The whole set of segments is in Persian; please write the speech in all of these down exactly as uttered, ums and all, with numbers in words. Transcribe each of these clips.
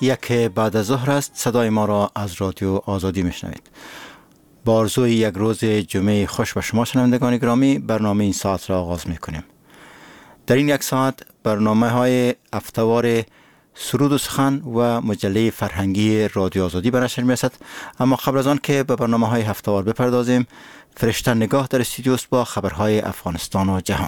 یک بعد از ظهر است. صدای ما را از رادیو آزادی میشنوید. با آرزوی یک روز جمعه خوش به شما شنوندگان گرامی، برنامه این ساعت را آغاز میکنیم. در این یک ساعت برنامه های هفته‌وار سرود و سخن و مجله فرهنگی رادیو آزادی به نشر میرسد. اما قبل از آن که به برنامه های هفته‌وار بپردازیم، فرشته نگاه در استودیو است با خبرهای افغانستان و جهان.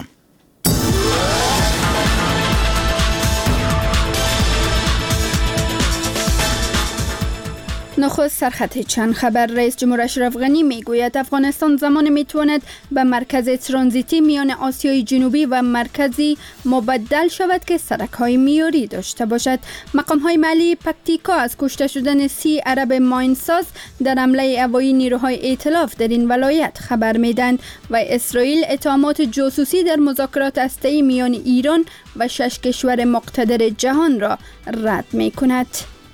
نخست سرخط چند خبر. رئیس جمهور اشرف غنی میگوید افغانستان زمان میتواند به مرکز ترانزیتی میان آسیای جنوبی و مرکزی مبدل شود که سرک‌های میاری داشته باشد. مقام‌های محلی پکتیکا از کشته شدن سی عرب ماینساز در حمله هوایی نیروهای ائتلاف در این ولایت خبر میدند و اسرائیل اتهامات جاسوسی در مذاکرات هسته‌ای میان ایران و شش کشور مقتدر جهان را رد میکند.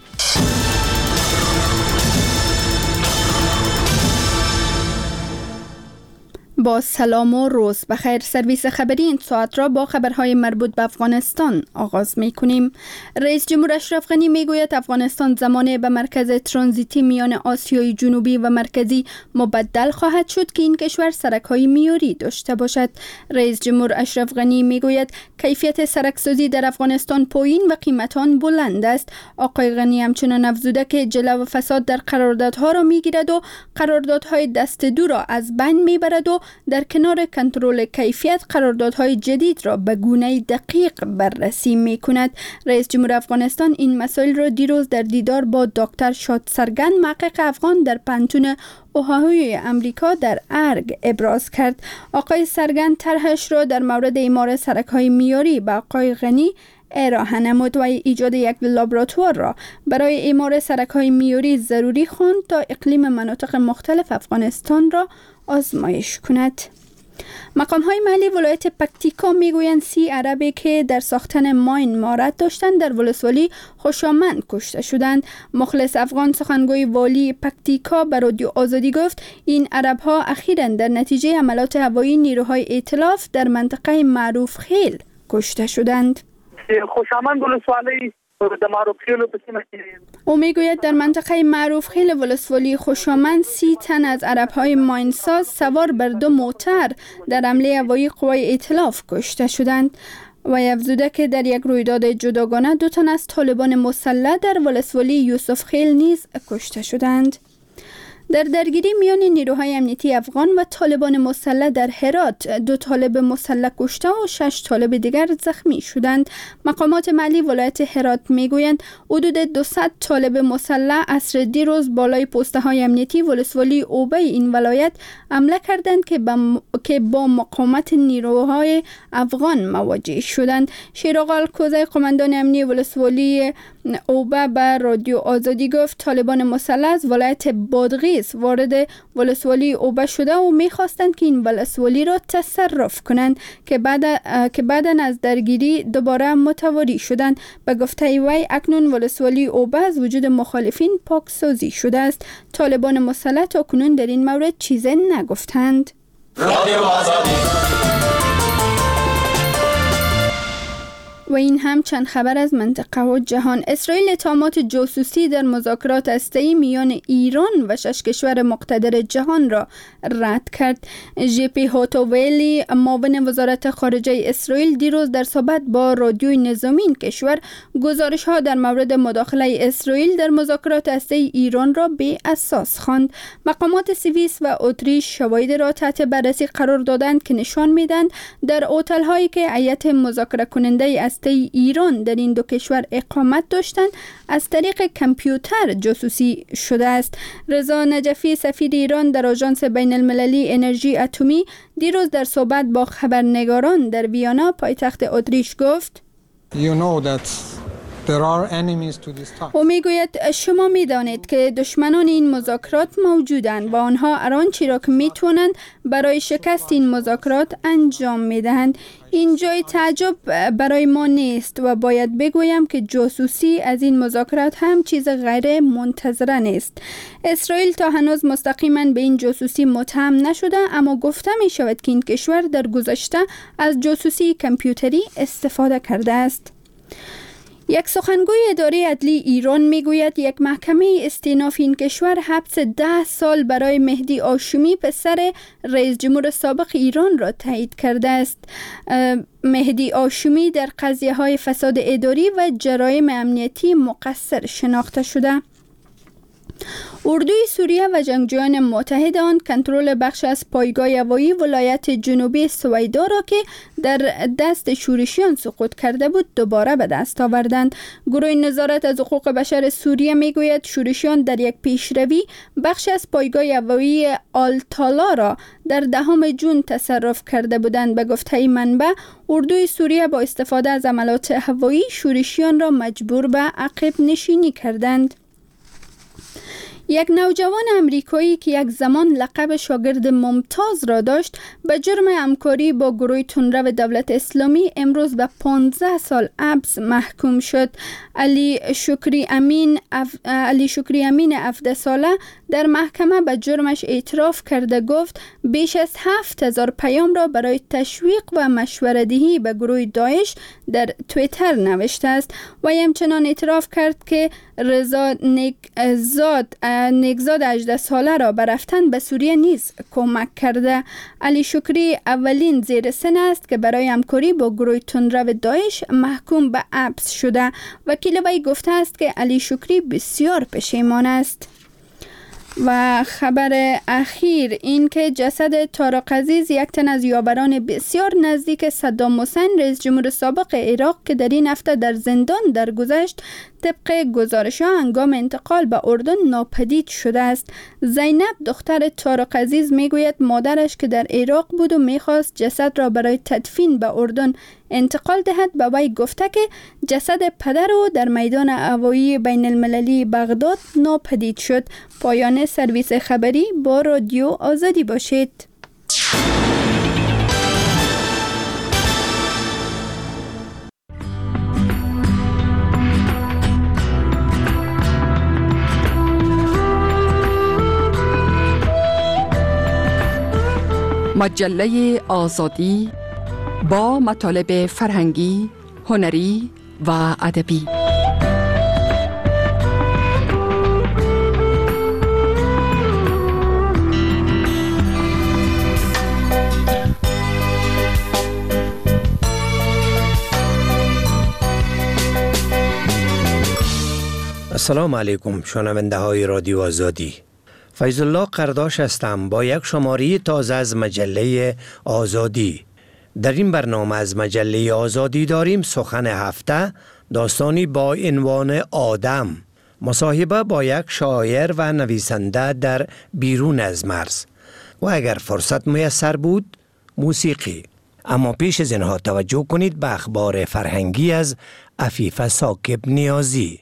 با سلام و روز بخیر. سرویس خبری این ساعت را با خبرهای مربوط به افغانستان آغاز می کنیم. رئیس جمهور اشرف غنی می گوید افغانستان زمانه به مرکز ترانزیتی میان آسیای جنوبی و مرکزی مبدل خواهد شد که این کشور سرک‌های میاری داشته باشد. رئیس جمهور اشرف غنی می گوید کیفیت سرکسازی در افغانستان پایین و قیمت آن بلند است. آقای غنی همچنان افزوده که جلو و فساد در قراردادها را می گیرد و قراردادهای دست دو را از بین می برد و در کنار کنترل کیفیت قراردادهای جدید را به گونه دقیق بررسی می کند. رئیس جمهور افغانستان این مسائل را دیروز در دیدار با دکتر شاد سرگن، محقق افغان در پانتون اوهایوی امریکا در ارگ ابراز کرد. آقای سرگن طرحش را در مورد اعمار سرک‌های میاری به آقای غنی ارائه نمود و ایجاد یک لابراتوار را برای اعمار سرک‌های میاری ضروری خواند تا اقلیم مناطق مختلف افغانستان را آزمایش کند. مقام‌های محلی ولایت پکتیکا میگویند سی عربی که در ساختن ماین مهارت داشتند در ولسوالی خوشامند کشته شدند. مخلص افغان، سخنگوی والی پکتیکا، به رادیو آزادی گفت این عرب‌ها اخیراً در نتیجه حملات هوایی نیروهای ائتلاف در منطقه معروف خیل کشته شدند. خوشامند ولسوالی در معروف خیل او میگوید در منطقه معروف خیل ولسوالی خوشامند سی تن از عرب‌های ماینساز سوار بر دو موتر در حمله هوایی قوای ائتلاف کشته شدند و افزوده که در یک رویداد جداگانه دو تن از طالبان مسلح در ولسوالی یوسف خیل نیز کشته شدند. در درگیری میان نیروهای امنیتی افغان و طالبان مسلح در هرات دو طالب مسلح کشته و شش طالب دیگر زخمی شدند. مقامات محلی ولایت هرات میگویند حدود دویست طالب مسلح عصر دیروز بالای پسته های امنیتی ولسوالی اوبه این ولایت حمله کردند که با, که با مقاومت نیروهای افغان مواجه شدند. شیراغ الکوزی، قماندان امنی ولسوالی اوبه، به رادیو آزادی گفت طالبان مسلح از ولایت بادغیس وارد ولسوالی اوبه شده و می‌خواستند که این ولسوالی را تصرف کنند که بعد که بعداً از درگیری دوباره متواری شدند. به گفته وی اکنون ولسوالی اوبه از وجود مخالفین پاکسازی شده است. طالبان مسلح تا کنون در این مورد چیزی نگفتند. رادیو آزادی. و این هم چند خبر از منطقه و جهان. اسرائیل اتهامات جاسوسی در مذاکرات هسته‌ای میان ایران و شش کشور مقتدر جهان را رد کرد. جی پی هوتوویلی، معاون وزارت خارجه اسرائیل، دیروز در صحبت با رادیوی نظامی این کشور گزارش ها در مورد مداخله اسرائیل در مذاکرات هسته‌ای ایران را بی اساس خواند. مقامات سوئیس و اتریش شواهد را تحت بررسی قرار دادند که نشان میدهند در هتل هایی که هیئت مذاکره کننده است ایران در این دو کشور اقامت داشتند از طریق کامپیوتر جاسوسی شده است. رضا نجفی، سفیر ایران در آژانس بین المللی انرژی اتمی، دیروز در صحبت با خبرنگاران در ویانا پایتخت اتریش گفت You know that او میگوید شما میدانید که دشمنان این مذاکرات موجودند و آنها هر آنچه را که میتوانند برای شکست این مذاکرات انجام میدهند. این جای تعجب برای ما نیست و باید بگویم که جاسوسی از این مذاکرات هم چیز غیر منتظره نیست. اسرائیل تا هنوز مستقیما به این جاسوسی متهم نشده، اما گفته می شود که این کشور در گذشته از جاسوسی کامپیوتری استفاده کرده است. یک سخنگوی اداره عدلی ایران میگوید یک محکمه استئناف این کشور حبس ده سال برای مهدی هاشمی پسر رئیس جمهور سابق ایران را تایید کرده است. مهدی هاشمی در قضیه های فساد اداری و جرایم امنیتی مقصر شناخته شده. اردوی سوریه و جنگجویان متحد آن کنترل بخش از پایگاه هوایی ولایت جنوبی سویدا را که در دست شورشیان سقوط کرده بود دوباره به دست آوردند. گروه نظارت از حقوق بشر سوریه میگوید شورشیان در یک پیشروی بخش از پایگاه هوایی آلتالا را در دهم جون تصرف کرده بودند. به گفته منبع اردوی سوریه با استفاده از عملات هوایی شورشیان را مجبور به عقب نشینی کردند. یک نوجوان امریکایی که یک زمان لقب شاگرد ممتاز را داشت به جرم همکاری با گروه تندرو دولت اسلامی امروز به پانزده سال حبس محکوم شد. علی شکری امین اف... علی شکری امین هفده ساله در محکمه به جرمش اعتراف کرده گفت بیش از هفت هزار پیام را برای تشویق و مشوره‌دهی به گروه داعش در توییتر نوشته است و همچنان اعتراف کرد که رضا نیکزاد نیکزاد هجده ساله را به رفتن به سوریه نیز کمک کرده. علی شکری اولین زیر سن است که برای همکاری با گروه تندرو داعش محکوم به حبس شده. وکیل وی گفته است که علی شکری بسیار پشیمان است. و خبر اخیر این که جسد طارق عزیز یک تن از یاوران بسیار نزدیک صدام حسین رئیس جمهور سابق عراق که در این هفته در زندان درگذشت طبق گزارش‌ها هنگام انتقال به اردن ناپدید شده است. زینب دختر طارق عزیز میگوید مادرش که در عراق بود و میخواست جسد را برای تدفین به اردن انتقال دهد به وی گفته که جسد پدر او در میدان هوایی بین المللی بغداد ناپدید شد. پایان سرویس خبری با رادیو آزادی باشید. مجله آزادی با مطالب فرهنگی، هنری و ادبی. السلام علیکم شنونده های رادیو آزادی. فیض الله قرداش هستم با یک شماره تازه از مجله آزادی. در این برنامه از مجله آزادی داریم سخن هفته، داستانی با عنوان آدم، مصاحبه با یک شاعر و نویسنده در بیرون از مرز و اگر فرصت میسر بود موسیقی. اما پیش از اینها توجه کنید به اخبار فرهنگی از عفیفه ثاقب نیازی.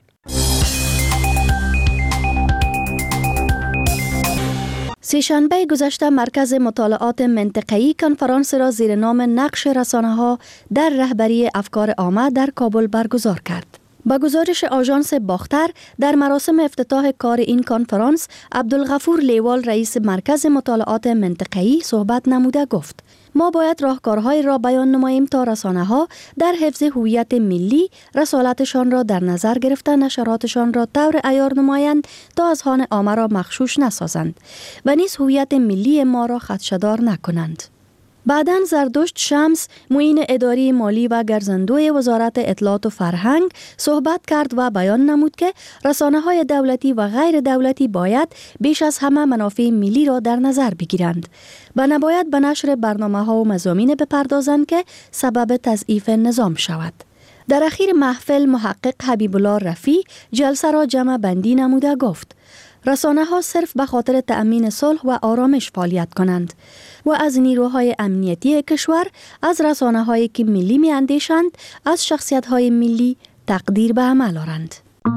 سه‌شنبه گذشته مرکز مطالعات منطقه‌ای کنفرانس را زیر نام نقش رسانه‌ها در رهبری افکار عامه در کابل برگزار کرد. با گزارش آژانس باختر در مراسم افتتاح کار این کنفرانس، عبدالغفور لیوال رئیس مرکز مطالعات منطقه‌ای صحبت نموده گفت: ما باید راهکارهای را بیان نماییم تا رسانه‌ها در حفظ هویت ملی رسالتشان را در نظر گرفته نشراتشان را طور عیار نمایند تا از هان عامه را مغشوش نسازند و نیز هویت ملی ما را خدشه‌دار نکنند. بعداً زردشت شمس معین اداری مالی و گرزندوی وزارت اطلاعات و فرهنگ صحبت کرد و بیان نمود که رسانه‌های دولتی و غیر دولتی باید بیش از همه منافع ملی را در نظر بگیرند و نباید به نشر برنامه‌ها و مضامین بپردازند که سبب تضعیف نظام شود. در اخیر محفل محقق حبیب الله رفیع جلسه را جمع بندی نموده گفت: رسانه ها صرف به خاطر تأمین صلح و آرامش فعالیت کنند و از نیروهای امنیتی کشور، از رسانه هایی که ملی می اندیشند، از شخصیت های ملی تقدیر به عمل آورند.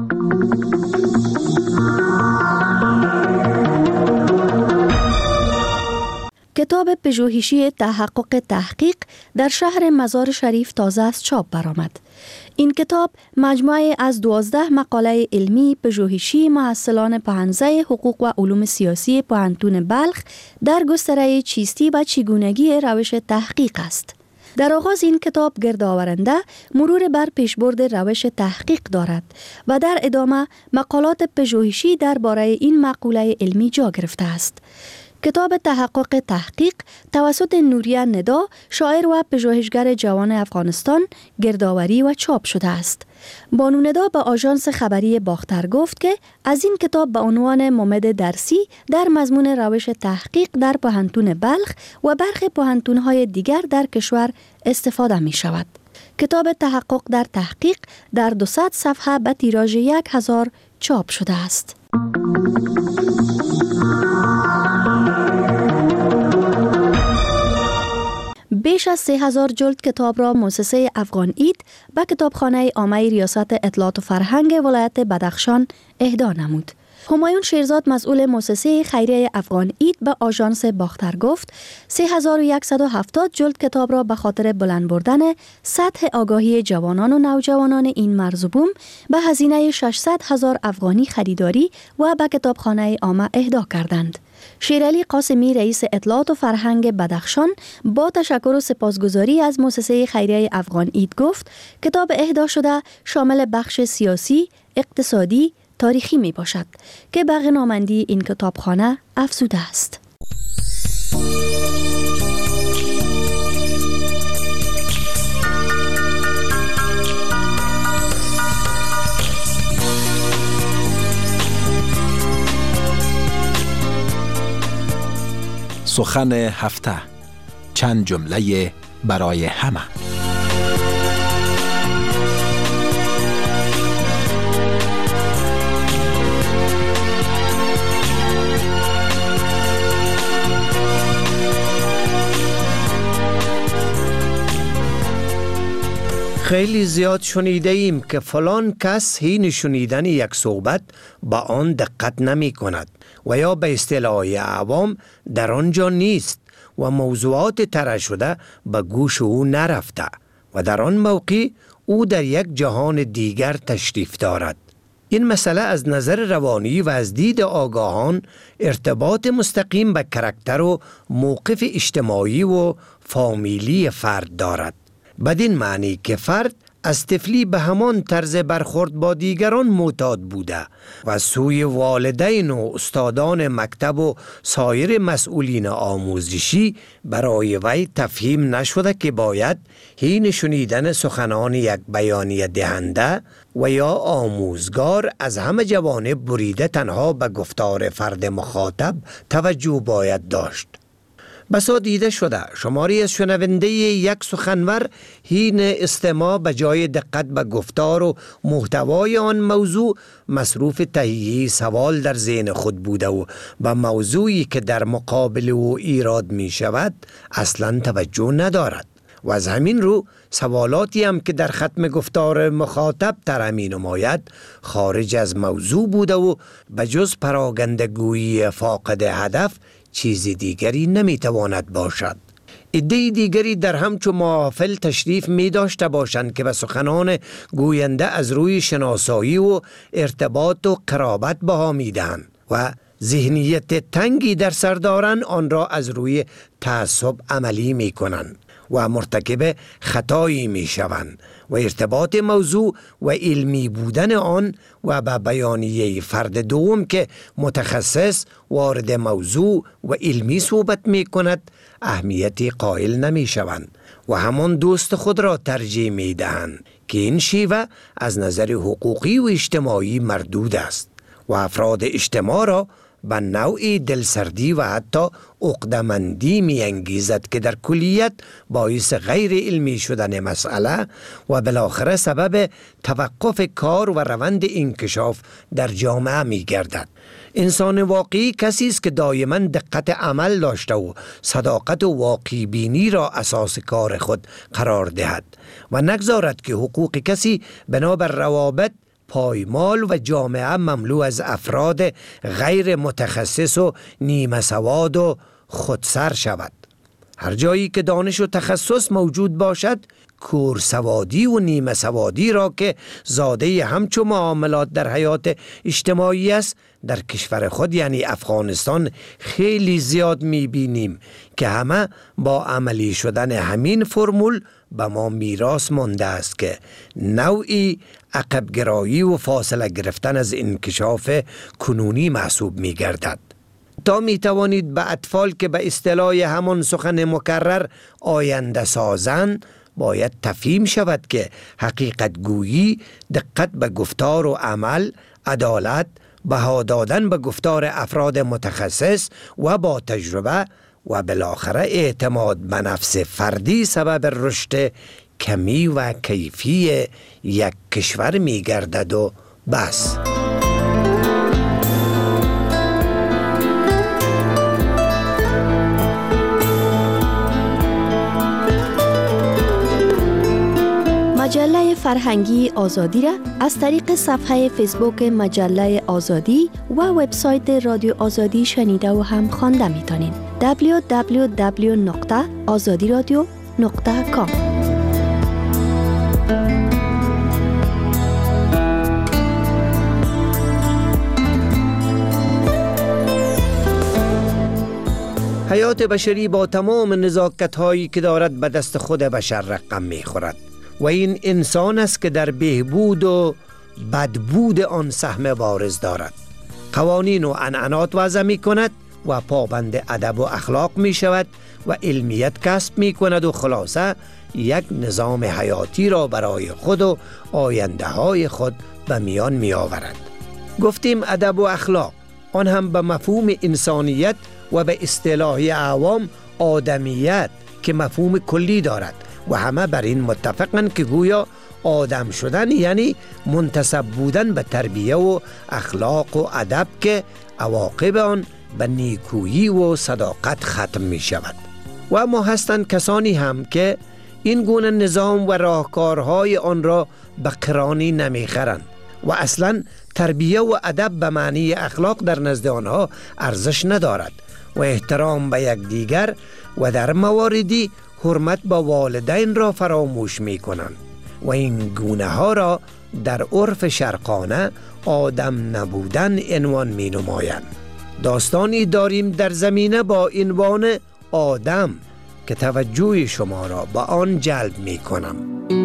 کتاب پژوهشی تحقق تحقیق در شهر مزار شریف تازه از چاپ برآمد. این کتاب مجموعه از دوازده مقاله علمی پژوهشی محصلان پهنزه حقوق و علوم سیاسی پوهنتون بلخ در گستره چیستی و چگونگی روش تحقیق است. در آغاز این کتاب گردآورنده مرور بر پیشبرد روش تحقیق دارد و در ادامه مقالات پژوهشی درباره این مقوله علمی جا گرفته است. کتاب تحقق تحقیق توسط نوریه ندا، شاعر و پژوهشگر جوان افغانستان، گردآوری و چاپ شده است. بانو ندا به آژانس خبری باختر گفت که از این کتاب به عنوان ممد درسی در مضمون روش تحقیق در پوهنتون بلخ و برخی پوهنتون‌های دیگر در کشور استفاده می شود. کتاب تحقق در تحقیق در دویست صفحه به تیراژ یک هزار چاپ شده است. بیش از سه هزار جلد کتاب را مؤسسه افغان اید به کتابخانه عامه ریاست اطلاعات و فرهنگ ولایت بدخشان اهدا نمود. همایون شیرزاد مسئول مؤسسه خیریه افغان اید به آژانس باختر گفت سه هزار و صد و هفتاد جلد کتاب را به خاطر بلند بردن سطح آگاهی جوانان و نوجوانان این مرزبوم به هزینه ششصد هزار افغانی خریداری و به کتابخانه عامه اهدا کردند. شیرعلی قاسمی رئیس اطلاعات و فرهنگ بدخشان با تشکر و سپاسگزاری از مؤسسه خیریه افغان اید گفت کتاب اهدا شده شامل بخش سیاسی، اقتصادی، تاریخی می باشد که به غنامندی این کتابخانه افزوده است. سخن هفته، چند جمله برای همه. خیلی زیاد شنیده ایم که فلان کس حین شنیدن یک صحبت با آن دقت نمی کند و یا به اصطلاح عوام در آنجا نیست و موضوعات طرح شده به گوش او نرفته و در آن موقع او در یک جهان دیگر تشریف دارد. این مسئله از نظر روانی و از دید آگاهان ارتباط مستقیم به کاراکتر و موقف اجتماعی و فامیلی فرد دارد. بدین معنی که فرد از طفلی به همان طرز برخورد با دیگران معتاد بوده و سوی والدین و استادان مکتب و سایر مسئولین آموزشی برای وی تفهیم نشده که باید حین شنیدن سخنان یک بیانیه دهنده و یا آموزگار از همه جوانب بریده تنها به گفتار فرد مخاطب توجه باید داشت. بسا دیده شده شماری از شنونده یک سخنور حین استماع به جای دقت به گفتار و محتوای آن موضوع مصروف تهیه سوال در ذهن خود بوده و به موضوعی که در مقابل او ایراد می شود اصلا توجه ندارد و از همین رو سوالاتی هم که در ختم گفتار مخاطب طرح می نماید خارج از موضوع بوده و بجز پراگندگویی فاقد هدف چیزی دیگری نمیتواند باشد. عده دیگری در همچو محافل تشریف می داشته باشند که به سخنان گوینده از روی شناسایی و ارتباط و قرابت بها می دهند و ذهنیت تنگی در سر دارند آن را از روی تعصب عملی می کنند و مرتکب خطایی می شوند و ارتباط موضوع و علمی بودن آن و به بیانیه فرد دوم که متخصص وارد موضوع و علمی صحبت می کند اهمیتی قائل نمی شوند و همان دوست خود را ترجیح می دهند که این شیوه از نظر حقوقی و اجتماعی مردود است و افراد اجتماع را به نوعی دلسردی و حتی عقده‌مندی می انگیزد که در کلیت باعث غیر علمی شدن مسئله و بالاخره سبب توقف کار و روند انکشاف در جامعه می گردد. انسان واقعی کسی است که دائما دقت عمل داشته و صداقت و واقعی بینی را اساس کار خود قرار دهد و نگذارد که حقوق کسی بنابر روابط پایمال و جامعه مملو از افراد غیر متخصص و نیمه سواد و خودسر شود. هر جایی که دانش و تخصص موجود باشد کور سوادی و نیمه سوادی را که زاده همچو معاملات در حیات اجتماعی است در کشور خود یعنی افغانستان خیلی زیاد میبینیم که همه با عملی شدن همین فرمول به ما میراث مانده است که نوعی عقب گرایی و فاصله گرفتن از انکشاف کنونی محسوب میگردد. تا می توانید به اطفال که به اصطلاح همان سخن مکرر آینده سازن باید تفهیم شود که حقیقت گویی دقت به گفتار و عمل، عدالت، بها دادن به گفتار افراد متخصص و با تجربه و بالاخره اعتماد به نفس فردی سبب رشد کمی و کیفی یک کشور می گردد و بس. مجله فرهنگی آزادی را از طریق صفحه فیسبوک مجله آزادی و وبسایت رادیو آزادی شنیده و هم خوانده میتونین. دبلیو دبلیو دبلیو نقطه آزادی رادیو نقطه کام. حیات بشری با تمام نزاکت هایی که دارد به دست خود بشر رقم می خورد و این انسان است که در بهبود و بدبود آن سهم بارز دارد. قوانین و عنعنات وضع می کند و پابند ادب و اخلاق می شود و علمیت کسب می کند و خلاصه یک نظام حیاتی را برای خود و آینده های خود به میان می آورد. گفتیم ادب و اخلاق، آن هم به مفهوم انسانیت و به اصطلاح عوام آدمیت که مفهوم کلی دارد و همه بر این متفقند که گویا آدم شدن یعنی منتسب بودن به تربیه و اخلاق و ادب که عواقب آن به نیکویی و صداقت ختم می شود. و ما هستند کسانی هم که این گونه نظام و راهکارهای آن را به قرانی نمی خرند و اصلا تربیه و ادب به معنی اخلاق در نزد آنها ارزش ندارد و احترام به یک دیگر و در مواردی حرمت به والدین را فراموش می کنند و این گونه ها را در عرف شرقانه آدم نبودن عنوان می نمایند. داستانی داریم در زمینه با عنوان آدم که توجه شما را به آن جلب می کنم.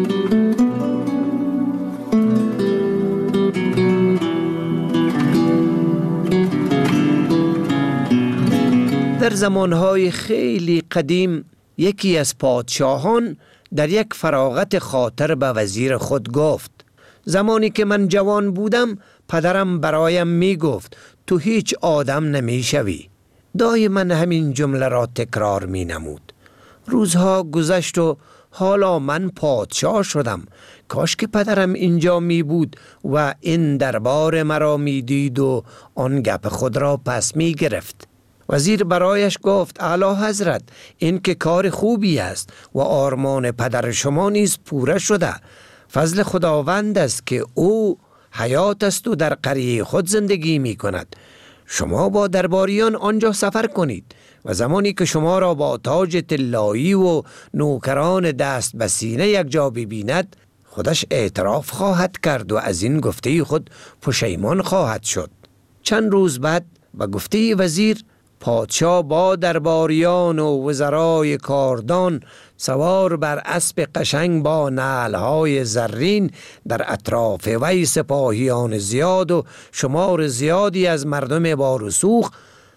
در زمانهای خیلی قدیم یکی از پادشاهان در یک فراغت خاطر به وزیر خود گفت: زمانی که من جوان بودم پدرم برایم می گفت تو هیچ آدم نمی شوی. دایما همین جمله را تکرار می نمود. روزها گذشت و حالا من پادشاه شدم. کاش که پدرم اینجا می بود و این دربار مرا می دید و آن گپ خود را پس می گرفت. وزیر برایش گفت: اعلی حضرت، این که کار خوبی است و آرمان پدر شما نیز پوره شده. فضل خداوند است که او حیات است و در قریه خود زندگی می کند. شما با درباریان آنجا سفر کنید و زمانی که شما را با تاج طلایی و نوکران دست به سینه یک جا ببیند خودش اعتراف خواهد کرد و از این گفته خود پشیمان خواهد شد. چند روز بعد به گفته وزیر پادشاه با درباریان و وزرای کاردان سوار بر اسب قشنگ با نعلهای زرین در اطراف وی سپاهیان زیاد و شمار زیادی از مردم با رسوخ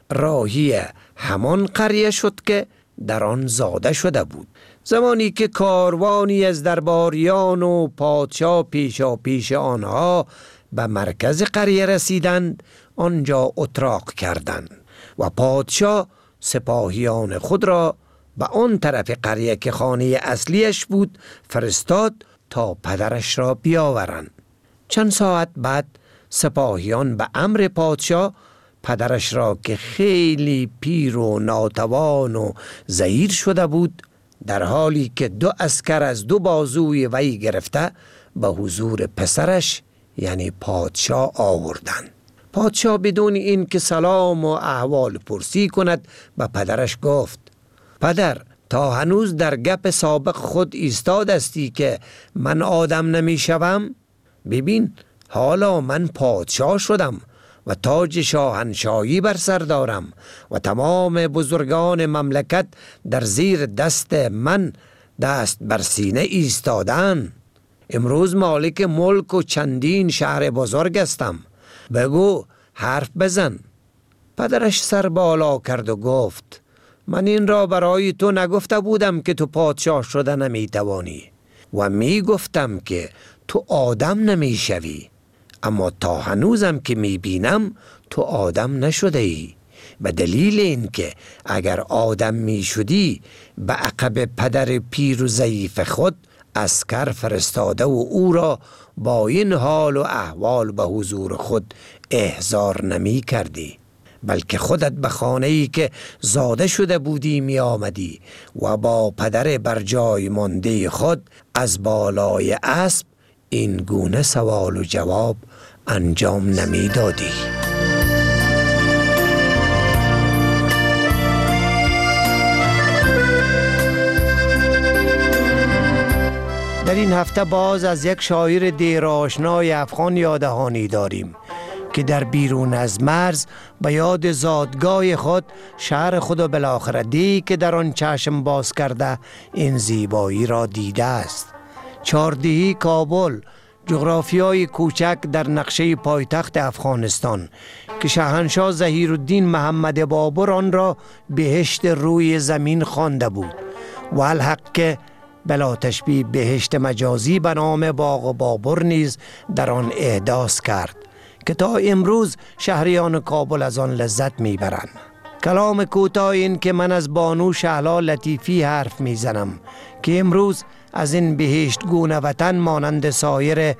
راهی همان قریه شد که در آن زاده شده بود. زمانی که کاروانی از درباریان و پادشاه پیشا پیش آنها به مرکز قریه رسیدند، آنجا اتراق کردند و پادشاه سپاهیان خود را به آن طرف قریه که خانه اصلیش بود فرستاد تا پدرش را بیاورند. چند ساعت بعد سپاهیان به امر پادشاه پدرش را که خیلی پیر و ناتوان و ضعیف شده بود در حالی که دو عسکر از دو بازوی وی گرفته به حضور پسرش یعنی پادشاه آوردند. پادشاه بدون این که سلام و احوال پرسی کند به پدرش گفت: پدر، تا هنوز در گپ سابق خود ایستاد استی که من آدم نمی شوم؟ ببین حالا من پادشاه شدم و تاج شاهنشاهی بر سر دارم و تمام بزرگان مملکت در زیر دست من دست بر سینه ایستادن. امروز مالک ملک و چندین شهر بزرگ هستم. بگو حرف بزن. پدرش سر بالا کرد و گفت من این را برای تو نگفته بودم که تو پادشاه شده نمی توانی و می گفتم که تو آدم نمی شوی، اما تا هنوزم که می بینم تو آدم نشده ای. به دلیل این که اگر آدم می شدی به عقب پدر پیر و ضعیف خود عسکر فرستاده و او را با این حال و احوال به حضور خود احضار نمی کردی، بلکه خودت به خانه‌ای که زاده شده بودی می آمدی و با پدر بر جای مانده خود از بالای اسب این گونه سوال و جواب انجام نمی دادی. در این هفته باز از یک شاعر دیر آشنای افغان یادهانی داریم که در بیرون از مرز به یاد زادگاه خود شهر خود و بالاخره دی که در آن چشم باز کرده این زیبایی را دیده است. چهاردهی کابل، جغرافیای کوچک در نقشه پایتخت افغانستان که شاهنشاه ظهیرالدین محمد بابر آن را بهشت روی زمین خوانده بود و الحق که بلا تشبیه بهشت مجازی به نام باغ بابر نیز در آن احداث کرد که تا امروز شهریان کابل از آن لذت میبرند. کلام کوتاه این که من از بانو شهلا لطیفی حرف میزنم که امروز از این بهشت گونه وطن مانند سایر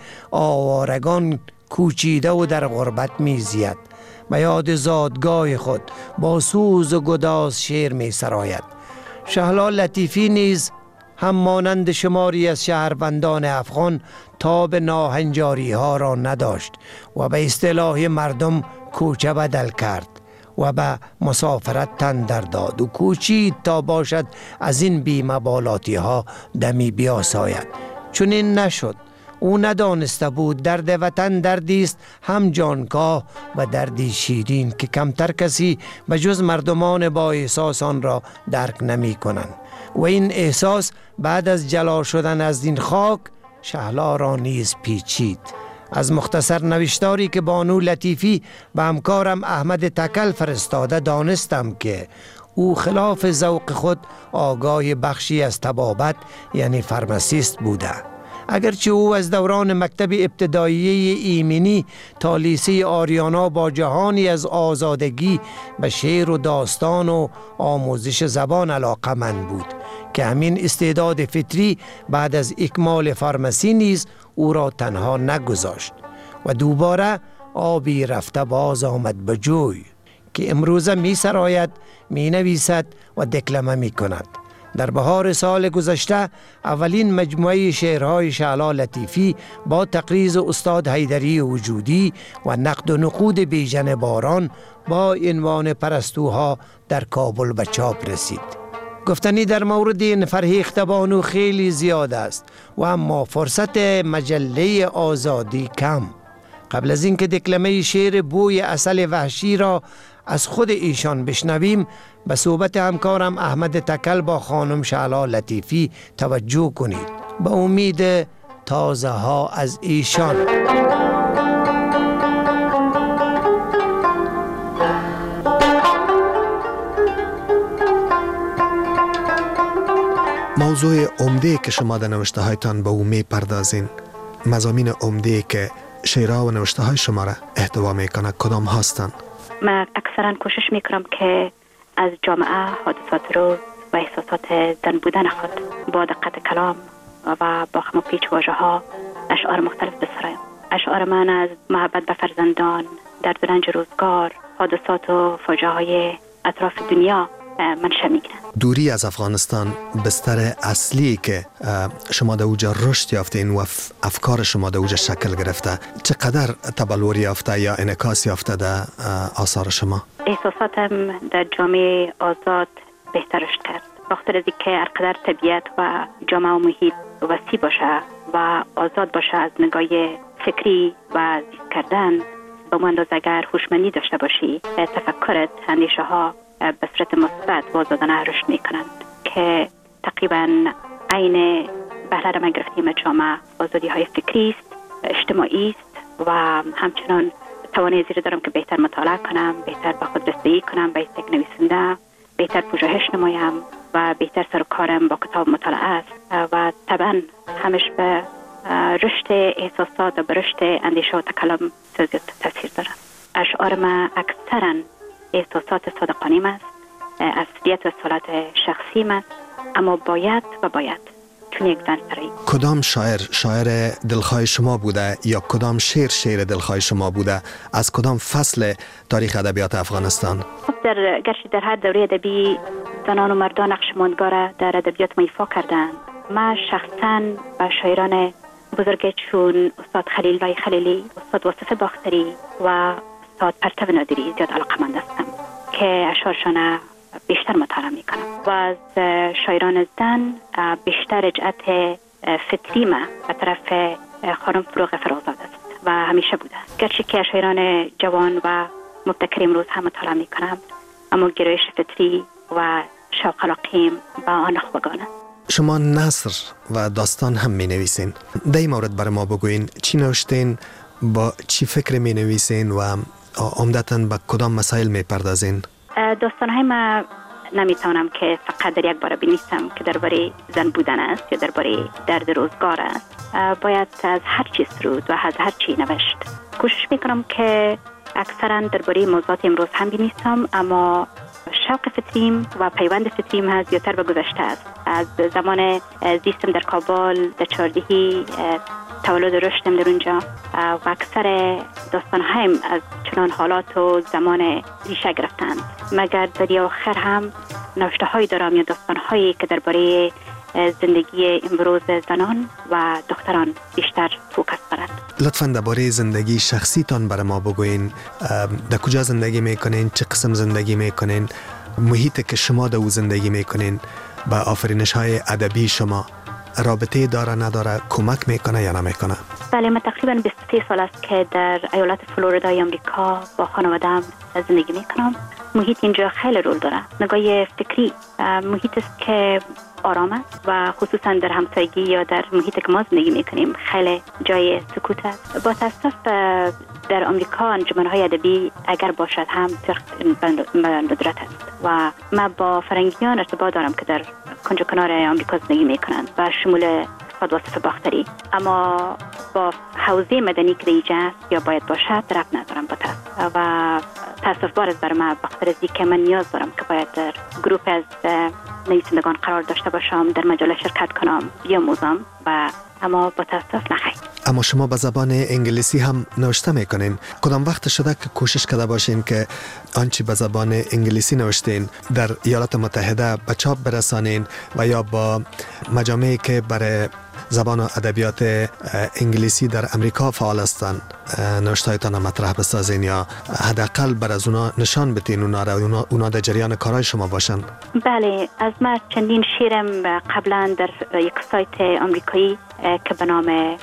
آوارگان کوچیده و در غربت میزید. به یاد زادگاه خود با سوز و گداز شعر می سراید. شهلا لطیفی نیز هم مانند شماری از شهروندان افغان تاب ناهنجاری ها را نداشت و به اصطلاح مردم کوچه بدل کرد و به مسافرت تن در داد و کوچید تا باشد از این بی‌مبالاتی ها دمی بیاساید. چون این نشد. او ندانسته بود درد وطن دردی است هم جانکاه و دردی شیرین که کمتر کسی به جز مردمان با احساس آن را درک نمی کنند و این احساس بعد از جلا شدن از این خاک شهلا را نیز پیچید. از مختصر نوشتاری که بانو لطیفی به همکارم احمد تکل فرستاده دانستم که او خلاف ذوق خود آگاه بخشی از طبابت یعنی فارماسیست بوده. اگرچه او از دوران مکتب ابتدایی ایمنی تا لیسه آریانا با جهانی از آزادگی به شعر و داستان و آموزش زبان علاقه‌مند بود که همین استعداد فطری بعد از اکمال فارمسی نیز او را تنها نگذاشت و دوباره آبی رفته باز آمد به جوی که امروزه می سراید، می نویسد و دکلمه می کند. در بهار سال گذشته اولین مجموعه شعرهای شهلا لطیفی با تقریض استاد حیدری وجودی و نقد و نقود بیژن باران با عنوان پرستوها در کابل به چاپ رسید. گفتنی در مورد این فرهیخت بانو خیلی زیاد است و اما فرصت مجله آزادی کم. قبل از اینکه دکلمه شعر بوی عسل وحشی را از خود ایشان بشنویم به صحبت همکارم احمد تکل با خانم شهلا لطیفی توجه کنید به امید تازه ها از ایشان. موضوع عمده که شما در نوشته هایتان به او می پردازین، مضامین عمده که شعرها و نوشته های شما را احتوا می کنند کدام هستند؟ من اکثرا کوشش می کنم که از جامعه حادثات روز و احساسات زن بودن خود با دقت کلام و با خم و پیچ واژه ها اشعار مختلف بسرایم. اشعار من از محبت به فرزندان، درد و رنج روزگار، حادثات و فاجعه های اطراف دنیا منشأ میگیرن. دوری از افغانستان بستر اصلی که شما در اوجا رشد یافتین و افکار شما در اوجا شکل گرفته، چقدر تبلور یافته یا انعکاس یافته در آثار شما؟ احساساتم در جامعه آزاد بهترش کرد بخاطر از اینکه هرقدر طبیعت و جامعه و محیط وسیع باشه و آزاد باشه از نگاه فکری و زیست کردن، به من اندازه اگر هوشمندی داشته باشی، تفکرت، اندیشه ها به صورت مثبت و آزادانه رشد میکنند که تقریبا عین بهره ما گرفتیم جامعه آزادی های فکری است، اجتماعی است و همچنان توانایی زیر دارم که بهتر مطالعه کنم، بهتر به خود رسیدگی کنم، به یک نویسنده، بهتر پژوهش نمایم و بهتر سر و کارم با کتاب مطالعه است و طبعا همش به رشد احساسات و به رشد اندیشه و تکلم زیاد تاثیر داره. اشعار ما اکثرا احساسات صادقانه است، اصلیت و اصالت شخصی است، اما باید و باید چون یک زن سرایی. کدام شاعر شاعر دلخواه شما بوده یا کدام شعر شعر دلخواه شما بوده؟ از کدام فصل تاریخ ادبیات افغانستان؟ در گرچه در هر دوره ادبی زنان و مردان نقش ماندگار در ادبیات ما ایفا کردند. ما شخصا با شاعران بزرگ چون استاد خلیل رای خلیلی، استاد وصف باختری و استاد پرتو نادری زیاد علاقه‌مند هستم که اشعارشان بیشتر مطالعه میکنم و از شاعران زن بیشتر رجعت فطری ما به طرف خانم فروغ فرازاد است و همیشه بوده. گرچه که شاعران جوان و مبتکر امروز هم مطالعه میکنم، اما گرایش فطری و شوق علاقه‌ام با آن نخبگانه. شما نثر و داستان هم می نویسین. در این مورد برای ما بگوین چی نوشتین، با چی فکر می نویسین و عمدتاً به کدام مسائل می پردازین؟ داستان‌های ما نمیتونم که فقط در یک باره بنویسم که درباره زن بودن است یا درباره درد روزگار است. باید از هر چیز سرود و از هر چی نوشت. کوشش میکنم که اکثرا درباره موضوعات امروز هم بنویسم، اما شوق فطریم و پیوند فطریم ها زیادتر به گذشته است. از زمان زیستم در کابل، در چهاردهی تولد رشدم در اونجا و اکثر داستان‌هایم از چنان حالات و زمان ریشه گرفتند. مگر در آخر هم نوشته‌هایی دارم یا داستان‌هایی که درباره زندگی امروز زنان و دختران بیشتر فوکس دارد. لطفاً درباره زندگی شخصیتان برای ما بگوین. در کجا زندگی میکنین؟ چه قسم زندگی میکنین؟ محیطی که شما در او زندگی میکنین با آفرینش‌های ادبی شما رابطه داره نداره، کمک میکنه یا نمیکنه؟ بله، من تقریبا بیست و سه سال است که در ایالت فلوریدای آمریکا با خانواده‌ام زندگی میکنم. محیط اینجا خیلی رول داره. نگاه فکری محیط است که آرام است و خصوصا در همسایگی یا در محیطی که ما زندگی میکنیم خیلی جای سکوت است. با تاسف در آمریکا انجمن‌های ادبی اگر باشد هم به ندرت است و من با فرنگیان ارتباط دارم که در کنج کنار آمریکا زندگی میکنند و شمول استاد وصف باختری، اما با حوزه مدنی که دیجا است یا باید باشد ربط ندارم با تاسف و تاسف بار است برای من بخاطر از اینکه من نیاز دارم که باید در گروپ از نویسندگان قرار داشته باشم، در مجله شرکت کنم، بیاموزم و اما با تاسف نخیر. اما شما به زبان انگلیسی هم نوشته میکنین. کدام وقت شده که کوشش کرده باشین که آنچه به زبان انگلیسی نوشتین در ایالات متحده به چاپ برسانین و یا با مجامعی که برای زبان و ادبیات انگلیسی در امریکا فعال هستند نوشتهایتان مطرح بسازین یا حداقل بر از اونا نشان بدین اونا را اونا, اونا در جریان کارهای شما باشن؟ بله، از ما چندین شعرم قبلا در یک سایت آمریکایی که به نام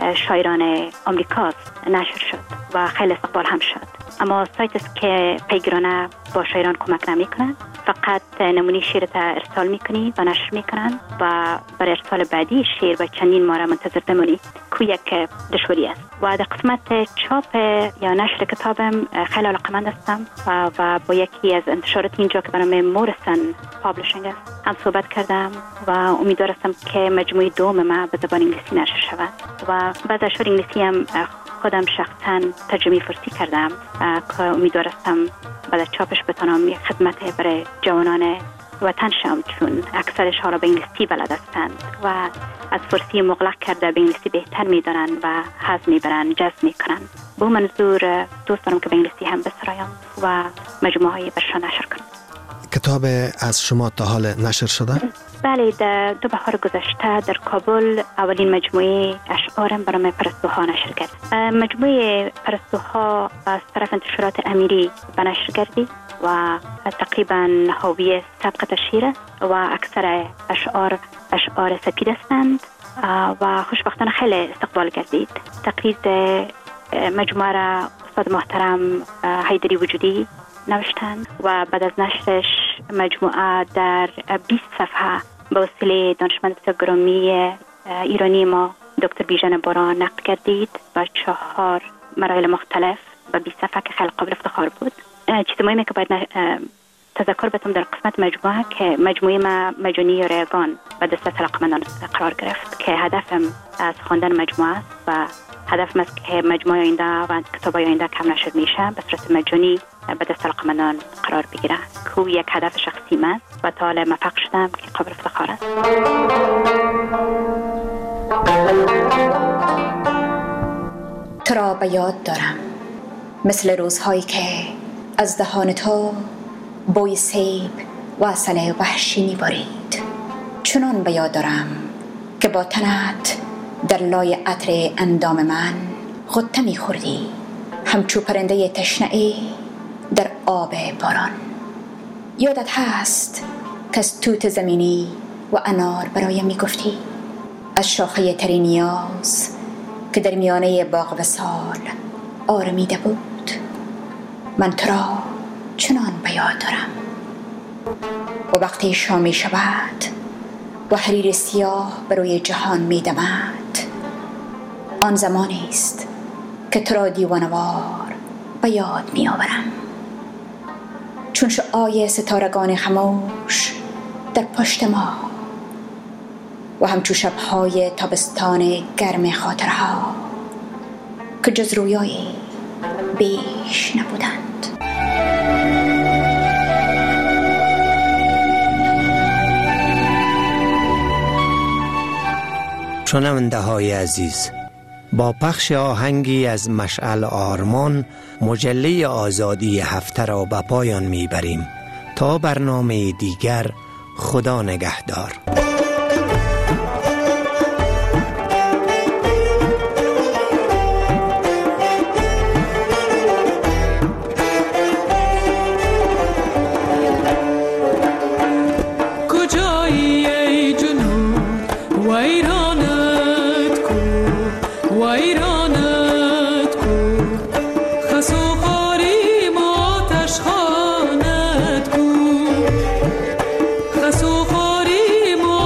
شاعران آمریکاست نشر شد و خیلی استقبال هم شد، اما سایت است که پیگیرانه با شاعران کمک نمی کنند، فقط نمونه شعر تا ارسال میکنی و نشر میکنن و برای ارسال بعدی شعر و چندین ماه منتظر بمونی که یک دشواری است. و در قسمت چاپ یا نشر کتابم خیلی علاقه‌مند هستم و, و با یکی از انتشارات اینجا که به نام مورسن پابلشینگ است هم صحبت کردم و امیدوار هستم که مجموعه دوم ما به زبان انگلیسی نشر شود و بعد اشعار انگلیسی هم خودم شخصا ترجمه فارسی کردم که امیدوار هستم بعد چاپش بتونم یک خدمت برای جوانان وطن شم، چون اکثرش حالا به انگلیسی بلد هستند و از فارسی مغلق کرده به انگلیسی بهتر میدانند و حظ میبرند، جذب میکنند. با منظور دوست دارم که به انگلیسی هم بسرایم و مجموعه های برشان نشر کنم. کتاب از شما تا حال نشر شده؟ بله، در دو بهار گذشته در کابل اولین مجموعه اشعارم برای پرستوها نشر کرد. مجموعه پرستوها از طرف انتشارات امیری به نشر گردید و تقریبا حاوی سبقت شیر و اکثر اشعار اشعار سپید هستند و خوشبختانه خیلی استقبال کردید. تقریر مجموعه را استاد محترم حیدری وجودی نوشتند و بعد از نشرش مجموعه در بیست صفحه به وسیله دانشمند بسیار گرامی ایرانی ما دکتر بیژن باران نقد کردید و چهار مراحل مختلف و بیست صفحه که خیلی قابل افتخار بود. چیز مهمی که باید تذکر بدم در قسمت مجموعه که مجموعه ما مجانی ریگان و دسته علاقمندان قرار گرفت که هدفم از خواندن مجموعه است و هدفم است که مجموعه آینده و کتاب آینده کم نشر میشه به صورت مجانی به دست علاقمندان قرار بگیره که یک هدف شخصی من و تا حالا موفق شدم که قابل افتخار است. تو را به یاد دارم مثل روزهایی که از دهان تو بوی سیب و عسل وحشی می‌بارید. چنان به یاد دارم که با تنت در لای عطر اندام من غطه می‌خوردی همچو پرنده تشنه در آب باران. یادت هست که از توت زمینی و انار برایم می‌گفتی، از شاخه ترین نیاز که در میانه باغ وصال آرمیده بود. من تو را چنان به یاد دارم و وقتی شام می شود و حریر سیاه بر روی جهان می دمد، آن زمانی است که تو را دیوانوار به یاد می آورم، چون شعاع ستارگان خموش در پشت ما و همچو شبهای تابستان گرم خاطرها که جز رویایی بیش نبودند. شنونده های عزیز، با پخش آهنگی از مشعل آرمان مجله آزادی هفته را به پایان میبریم. تا برنامه دیگر، خدا نگهدار. خسو خاری ما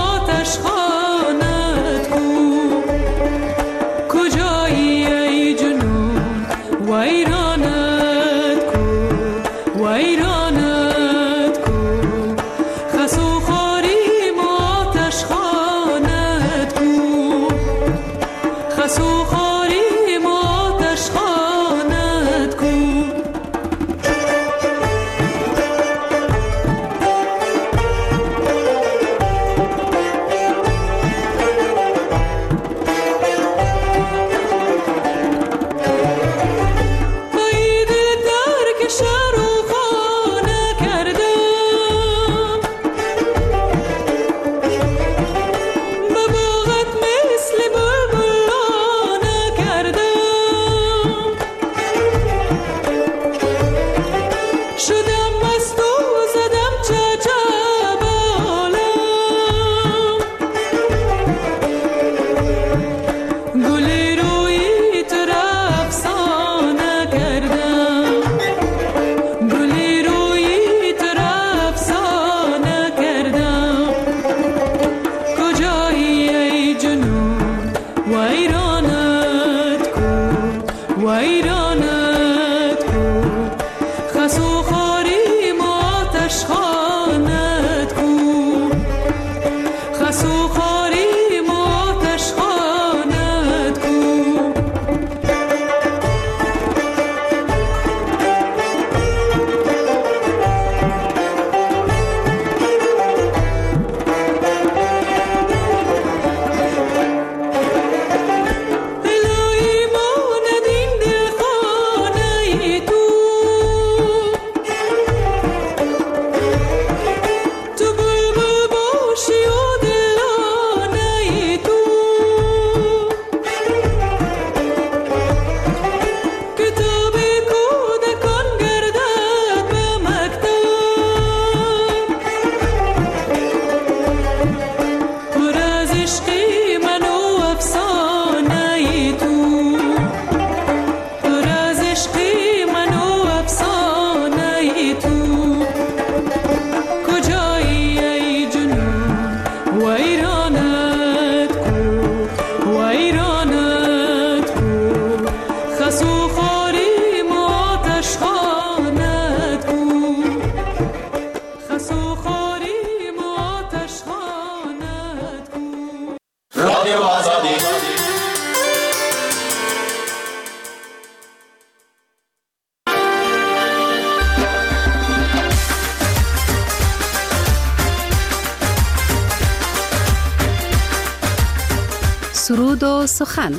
سرود و سخن.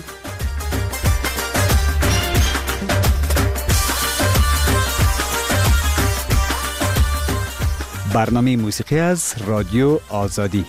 برنامه موسیقی از رادیو آزادی.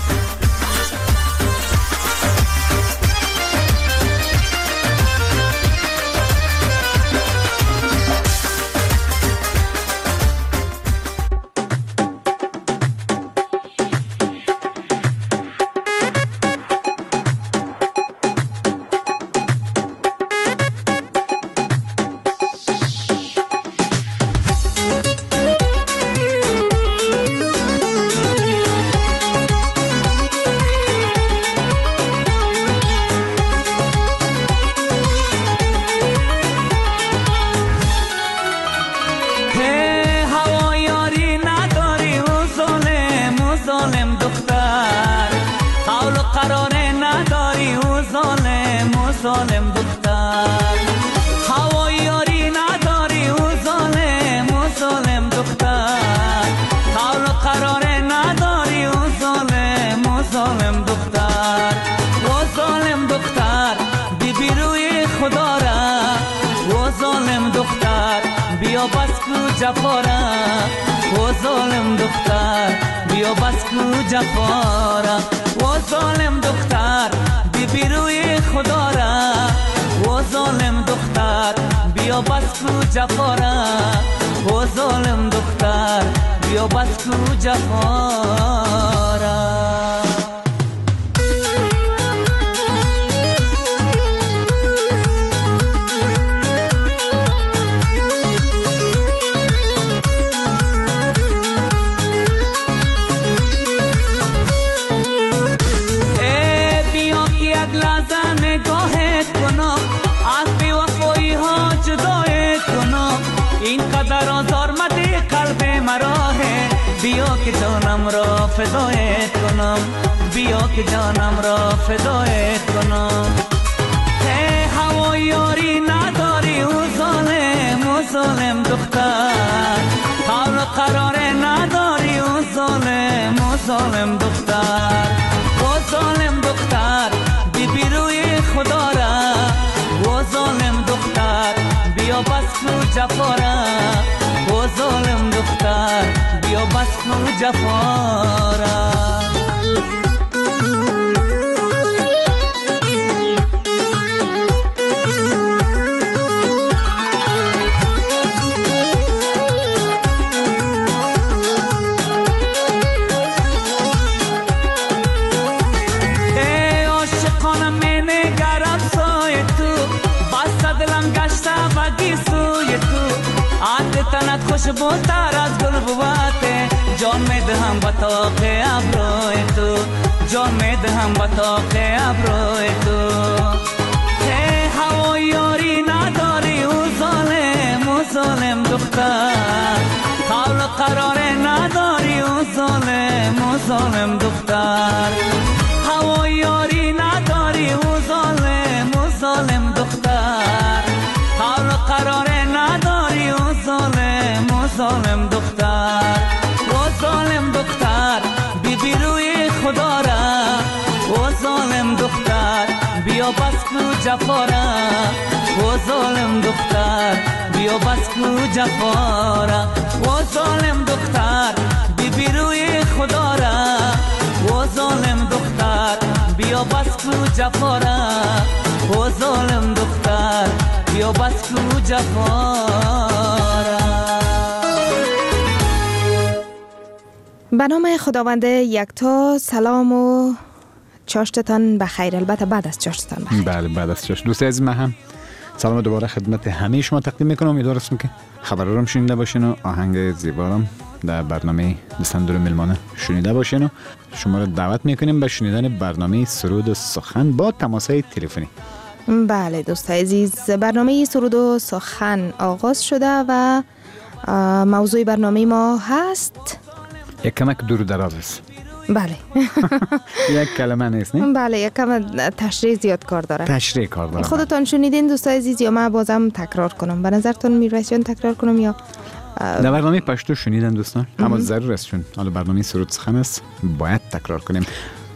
ظالم دختر هوای یاری نداری او ظالم او ظالم دختر حال و قرار نداری او ظالم او ظالم دختر او ظالم دختر بی بی روی خدا را او ظالم دختر بیا بس کو جفا را او ظالم دختر بیا بس کو جفا را او ظالم دختر بی بی روی خدا را او ظالم دختر بیا بس کو جفا را او ظالم دختر بیا بس کو جفا را بیا که جانم را فدایت کنم بیا که جانم را فدایت کنم ای هوای یاری نداری او ظالم او ظالم دختر حال و قرار نداری او ظالم او ظالم دختر او ظالم دختر بی بی روی خدا را او ظالم دختر بیا بس کو جفا را او ظالم دختر بیا بس کو جفا را ای عاشقانم می نگرم سوی تو بس دلم گشته بگی سوی تو عهد تنت خوشبوتر از گل بواته جان می دهم با طاق ابروی تو جان می دهم با طاق ابروی تو ای هوای یاری نداری او ظالم او ظالم دختر حال و قرار نداری او ظالم او ظالم دختر هوای یاری نداری او ظالم او ظالم دختر حال و قرار نداری او ظالم او ظالم دختر او ظالم دختر بی بی روی خدا را او ظالم دختر بیا بس کو جفا را او ظالم دختر بیا بس کو جفا را او ظالم دختر بی بی روی خدا را او ظالم دختر بیا بس کو جفا را او ظالم دختر بیا بس کو جفا را. به نام خداوند یکتا سلام و چاشتتان بخیر. البته بعد از چاشتتان بخیر. بله بعد از چاشت. دوستی عزیز من هم سلام دوباره خدمت همه شما تقدیم میکنم. امیدوارم که خبرارم شنیده باشین و آهنگ زیبارم در برنامه دستندور ملمانه شنیده باشین و شما را دعوت میکنیم به شنیدن برنامه سرود و سخن با تماسهای تلفنی. بله دوست عزیز، برنامه سرود و سخن آغاز شده و موضوع برنامه ما هست یک کمک دور دراز است. بله یک کلمه نیست نه؟ بله یک کم تشریح زیاد کار داره. تشریح کار داره. خودتان شنیدین دوست عزیز یا من بازم تکرار کنم؟ به نظرتون میرویس جان تکرار کنم یا در برنامه پشتو شنیدن دوستان؟ اما ضرور است چون حالا برنامه سرود سخن است باید تکرار کنیم.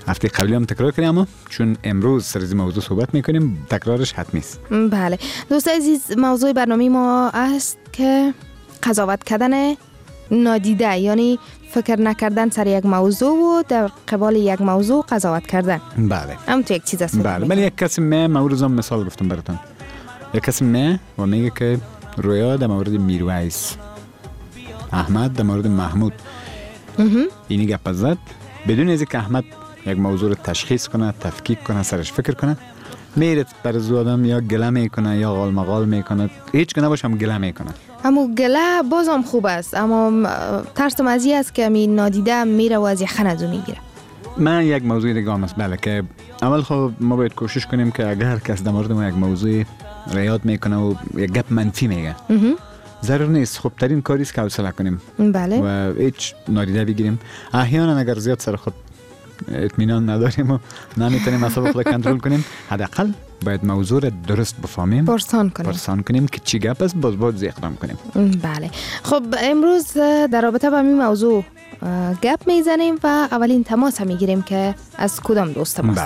هفته قبلی هم تکرار کردیم، اما چون امروز سر این موضوع صحبت میکنیم تکرارش حتمی است. بله دوست عزیز، موضوع برنامه ما است که قضاوت کردن نادیده، یعنی فکر نکردن سر یک موضوع و در قبال یک موضوع قضاوت کردن. بله هم تو یک چیز است. بله ولی یک کسی می موردم مثال گفتم براتون. یک کسی می و میگه که رویا در مورد میرویس، احمد در مورد محمود اینی گپ زد، بدون از اینکه احمد یک موضوع رو تشخیص کنه، تفکیک کنه، سرش فکر کنه، میره بر زو آدم یا گله میکنه یا غال مغال میکنه، هیچ که نباشه هم گله میکنه. اما گله بازم خوب است، اما ترسم از این است که می نادیده میره و از یخن از او میگیره. من یک موضوع دیگه هم است، بله، که اول خب ما باید کوشش کنیم که اگر کس در مورد ما یک موضوع ریاد میکنه و یک گپ منفی میگه، ضرور نیست، خوب ترین کاری است که حوصله کنیم. بله. و هیچ نادیده بگیریم. احیانا اگر زیاد سر خود اطمینان نداریم و نمیتونیم اعصاب خود کنترل کنیم، حداقل باید موضوع را درست بفهمیم، پرسان کنیم پرسان کنیم که چی گپ است، باز باز اقدام کنیم. بله. خب امروز در رابطه با این موضوع گپ میزنیم و اولین تماس میگیریم که از کدام دوست ماست.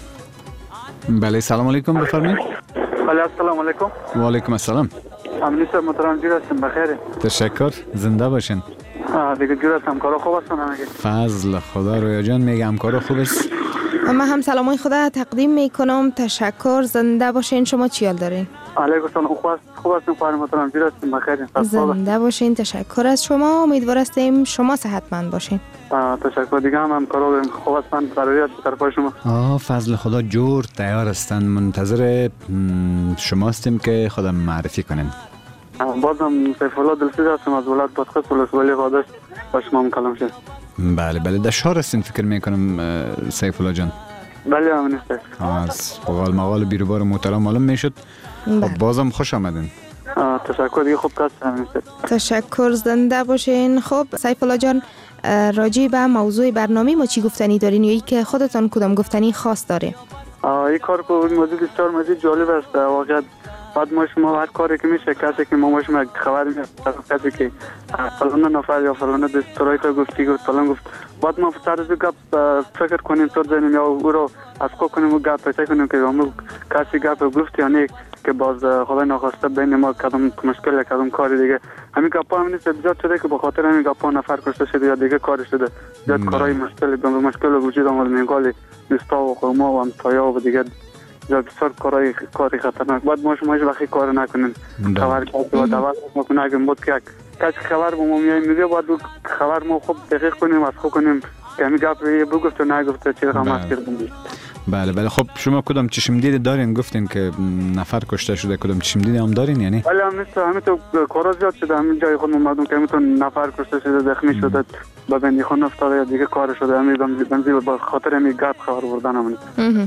بله بله سلام علیکم، بفرمایید. بله السلام علیکم. و علیکم السلام. امنیت محترم جور هستم، بخیر. تشکر، زنده باشین. دیگه جور هستم، کارا خوب هستن همگی؟ فضل خدا. رویا جان میگه همکارا خوب است. من هم سلامای خدا تقدیم میکنم. تشکر، زنده باشین. شما چی حال دارین؟ علیکم السلام، خوب است، خوب هستم، خواهر محترم جور هستم، بخیر. زنده باشین. تشکر از شما. امیدوار هستیم شما صحتمند باشین. تشکر. دیگه هم همکارا خوب هستن، ضروری است طرف شما. آه فضل خدا جور تیار هستن، منتظر شما هستیم که خودم معرفی کنین. بازم سیف الله دلسیز هستم از ولایت بادغیس، ولسوالی قادس، با شما هم کلام شد. بله بله در شهر هستین فکر میکنم سیف الله جان. بله همین است. از بغال مغال بیروبار محترم معلوم میشد. خب بازم خوش آمدین. تشکر، دیگه خوب کاست همین است. تشکر، زنده باشین. خب سیف الله جان، راجع به موضوع برنامه ما چی گفتنی دارین یا ای که خودتان کدام گفتنی خاص داره؟ این کار که موضوع بسیار موضوع جالب است. واقعا بعد ما شما هر کاری که میشه، کسی که ما شما خبر میاد، کسی که فلان نفر یا فلان دستورای تا گفتی گفت فلان گفت، بعد ما سر از گپ فکر کنیم، سر زنیم یا او رو از کو کنیم و گپ پیدا کنیم که همون کسی گپ گفت یا نه، که باز خدا ناخواسته بین ما کدام مشکل کدام کاری دیگه همین گپا هم نیست، بسیار شده که به خاطر همین گپا نفر کشته شده یا دیگه کار شده، زیاد کارهای مشکل به مشکل وجود آمد، میگالی دستا و قوما و همسایا و دیگه یا بسیار کارهای کاری خطرناک. بعد ما شما هیچ وقتی کار نکنین، خبر کسی و دعوت ما نگیم، بود که کسی خبر به ما میگه میگه باید خبر ما خوب دقیق کنیم، از خوب کنیم که همین گپ رو بگفت و نگفته چه رقم کردیم. بله بله. خب شما کدام چشم دید دارین؟ گفتین که نفر کشته شده، کدام چشم دید هم دارین یعنی؟ بله هم نیست، همین تو کارا زیاد شده، همین جای خود مردم که همین نفر کشته شده، زخمی شده، با بندی خون افتاده یا دیگه کار شده، همین بنزی با خاطر همین گپ خبر بردن همین.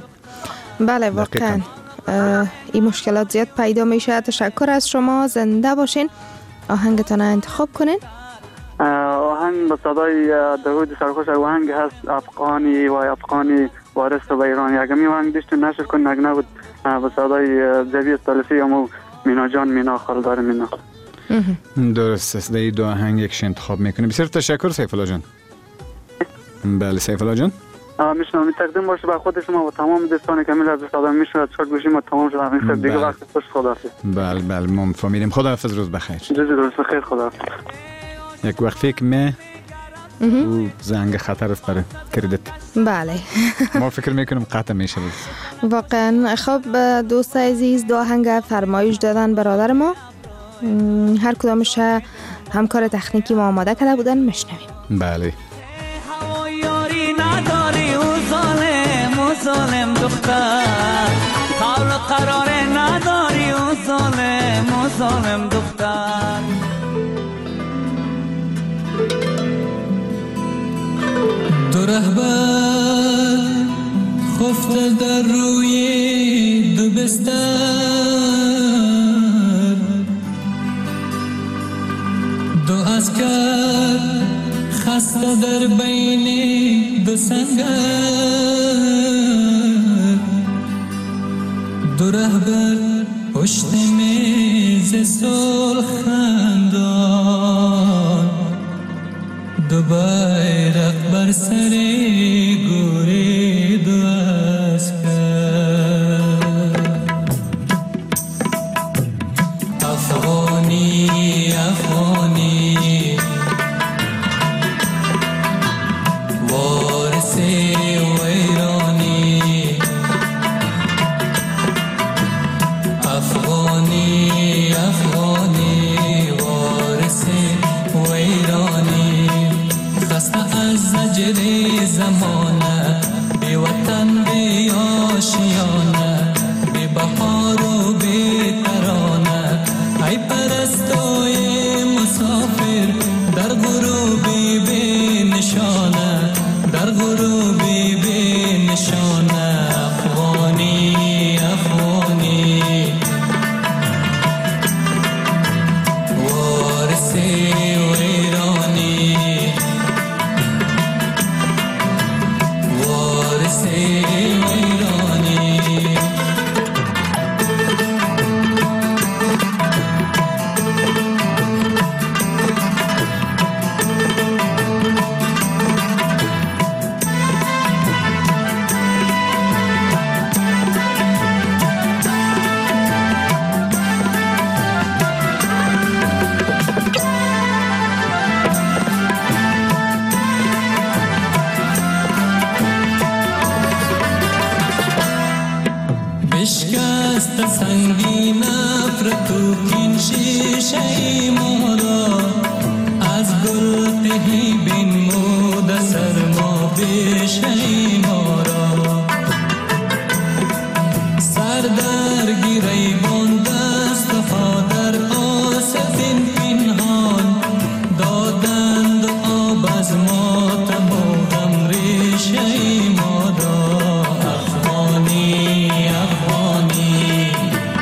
بله واقعا این مشکلات زیاد پیدا میشه. تشکر از شما، زنده باشین. آهنگتان انتخاب کنین. آهنگ به صدای داوود سرخوش آهنگ هست، افغانی و افغانی وارث به ایران. اگه می آهنگ داشت نشر کن نگ نبود، به صدای جوی استالسی یا مینا جان مینا خالدار مینا. درست است، دی دو آهنگ یکش انتخاب میکنی. بسیار تشکر سیف الله جان. بله سیف الله جان. میشنم تقدیم باشه به خود شما و تمام دوستان که میل از صدا میشنن، چهار گوشی ما تمام شد همین دیگه وقت خوش خداحافظ. بله بله ما فهمیدیم. خداحافظ، روز بخیر. روز بخیر، خداحافظ. یک وقت فکر می او زنگ خطر است برای کردیت. بله ما فکر میکنم قطع میشه. واقعا. خب دوست عزیز، دو آهنگ فرمایش دادن برادر ما، هر کدامش همکار تکنیکی ما آماده کرده بودن، میشنویم. بله. هوایی نداری او ظالم، او ظالم دختر، قول قرار نداری او ظالم، او ظالم دختر. دو رهبر خفته در روی دو بستر، دو عسکر خسته در بین دو سنگر، دو رهبر پشت میز صلح خندان، دو بیرق بر سر گوری زمانه، بی وطن بی آشیانه، بی بهار و بی ترانه. ای پرستوی مسافر در غروبی بی نشانه، در غروبی بی نشانه. افغانی افغانی وارثی و ایرانی، وارثی و ایرانی. بشکست سنگی نفرت و کین شیشه ای ما را، از گل تهی بنمود سرما بیشه ای ما را. سر در گریبان دست ها در آستین پنهان، دادند آب از ما تمام ریشه ای ما را. افغانی افغانی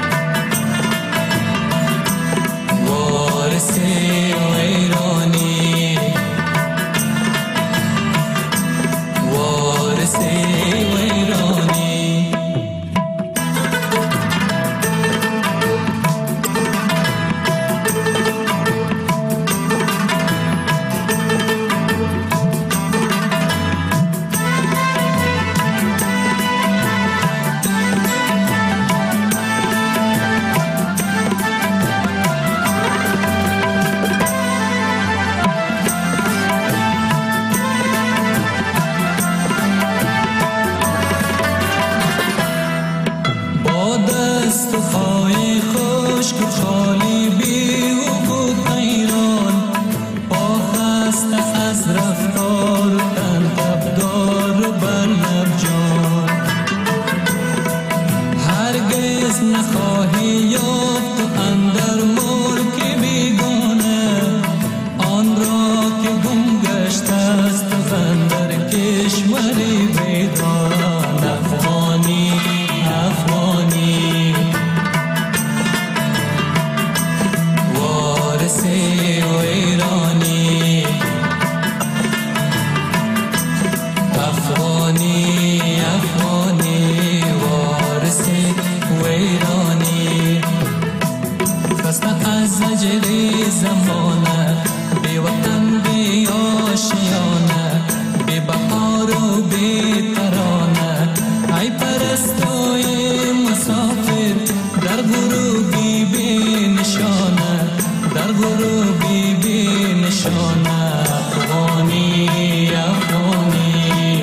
وارثی و ایرانی، وارثی و ایرانی. با دست و پای خشک و خالی بی بود ایران، با خسته از رفتار و تن تبدار و برنب جان. هرگز نخواهی یافت و اندر ملک بیگانه، آن را که گم گشته است و اندر کشوری بیدان. افغانی افغانی وارثی و ایرانی، افغانی افغانی وارثی و ایرانی. خسته از زجری زمانه، بی وطن بی آشیانه، بی بهار و بی ترانه. ای پرستوی مسافر در غروبی بی نشانه، در غروبی بی نشانه. افغانی افغانی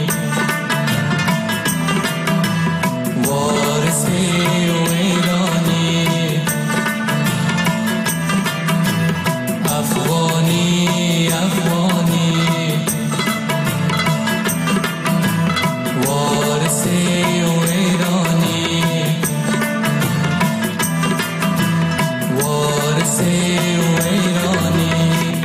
وارثی و ایرانی، افغانی افغانی وارثی و ایرانی، وارثی و ایرانی.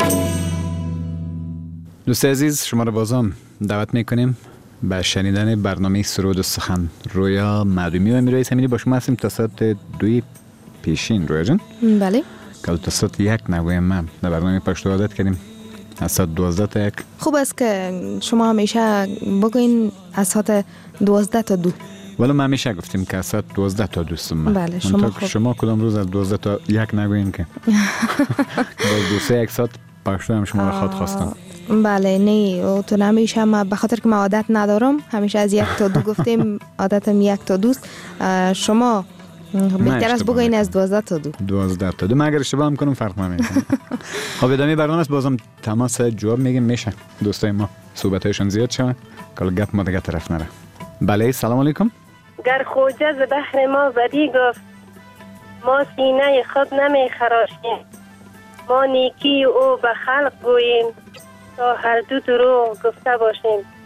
دوست عزیز، شما را بازم دعوت میکنیم به شنیدن برنامه سرود و سخن. رویا معلومی و امیرای سمینی با شما هستیم تا ساعت دوی پیشین. رویا جان بله، که تا ساعت یک نگویم ما در برنامه پشت و عادت کردیم از ساعت دوازده تا یک. خوب است که شما همیشه بگوین از ساعت دوازده تا دو. ولی ما همیشه گفتیم که از ساعت دوازده تا دوستم. بله شما خوب. شما کدام روز از دوازده تا یک نگوین که باز دو سه یک ساعت پشت هم شما را خواهد خواستم. بله نه تو همیشه ما به خاطر که ما عادت ندارم همیشه از یک تا دو گفتیم عادتم یک تا دوست. شما بهتر از بگوین از دوازده تا دو. دوازده تا دو. من اگر اشتباه میکنم فرق نمیکنه. خب ادامه برنامه است. بازم تماس جواب میگیم میشه دوستای ما صحبتایشون زیاد شوه که گپ ما دیگه طرف نره. بله سلام علیکم. گر خوجه ز بحر ما زدی گفت ما سینه خود نمی خراشیم، ما نیکی او به خلق گوییم تا هر دو دروغ گفته باشیم.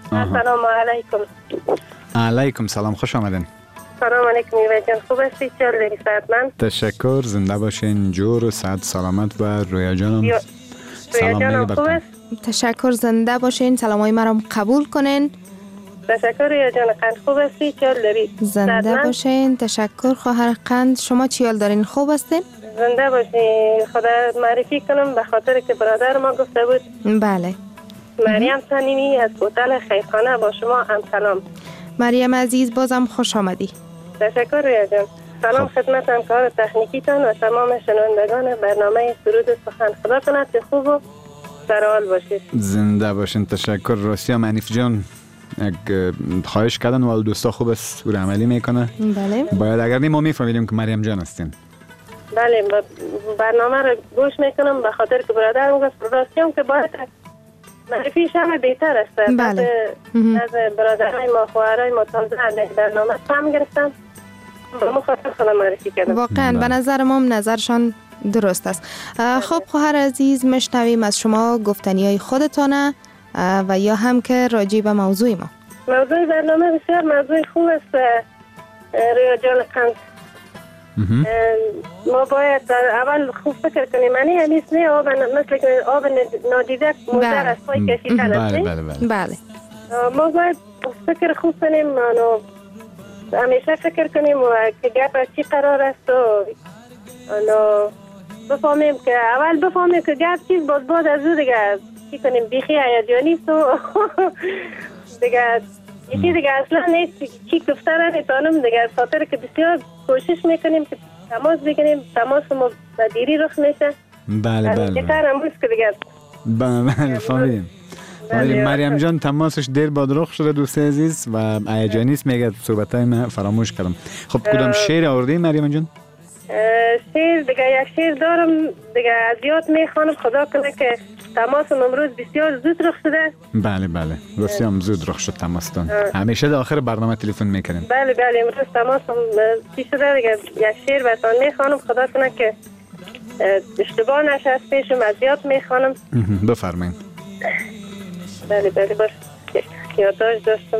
السلام علیکم. علیکم سلام، خوش آمدین. سلام علیکم میوه جان، خوب هستی؟ چه حال داری؟ صحتمند؟ تشکر، زنده باشین، جور و صحت سلامت. و رویا جانم رویا سلام جانم خوب است؟ تشکر، زنده باشین، سلامای مرا قبول کنین. تشکر رویا جان، قند خوب هستی؟ چه حال داری؟ زنده باشین. تشکر خواهر قند، شما چی حال دارین؟ خوب هستین؟ زنده باشین. خدا معرفی کنم به خاطر که برادر ما گفته بود. بله. مریم صمیمی از هتل خیرخانه، با شما هم سلام. مریم عزیز بازم خوش آمدی. تشکر رویا جان. سلام خدمت همکار تکنیکیتان و تمام شنوندگان برنامه سرود سخن. خدا کند که خوب و سرحال باشید. زنده باشین. تشکر. راستی هم انیف جان یک خواهش کردن و دوستا خوب است او عملی میکنه. بله. باید اگر نیم ما میفهمیدیم که مریم جان هستین. بله، برنامه رو گوش میکنم به خاطر که برادرم گفت راستی هم که باید معرفی شما بهتر است. بله. از برادرای ما خواهرای ما تازه برنامه فهم گرفتم، به مخاطر خودم معرفی کردم. واقعا به نظر ما نظرشان درست است. خب خواهر عزیز، مشنویم از شما گفتنی های خودتانه و یا هم که راجع به موضوع ما. موضوع برنامه بسیار موضوع خوب است رویا جان قند. ما باید اول خوب فکر کنیم. معنی همیست نه آب مثل آب نادیده مدر از پای کشیدن است. بله بله بله. ما باید فکر خوب کنیم، همیشه فکر کنیم و که گپ از چی قرار است و بفهمیم که اول بفهمیم که گپ چیز باز باز از او دیگه چی کنیم بیخی هیجانی است و دیگه یکی دیگه اصلا نیست چی گفته را نیتانم دیگه، از خاطر که بسیار کوشش میکنیم که تماس بگیریم، تماس ما به دیری رخ میشه. بله بله بهتر امروز که دیگه بله فهمیدیم. مریم جان تماسش دیر بعد رخ شده دوست عزیز و هیجانی است، میگه صحبتای من فراموش کردم. خب کدام شعر آوردین مریم جان؟ شعر دیگه یک شعر دارم دیگه، از یاد میخوانم. خدا کنه که تماسم امروز بسیار زود رخ شده. بله بله راستی هم زود رخ شد تماستان. همیشه در آخر برنامه تلفن میکنیم. بله بله امروز تماسم چی شده دیگه، یک شعر براتون میخوانم. خدا کنه که اشتباه نشه از پیشم، از یاد میخوانم. بفرمایید. بله بله باش یادداشت داشتم.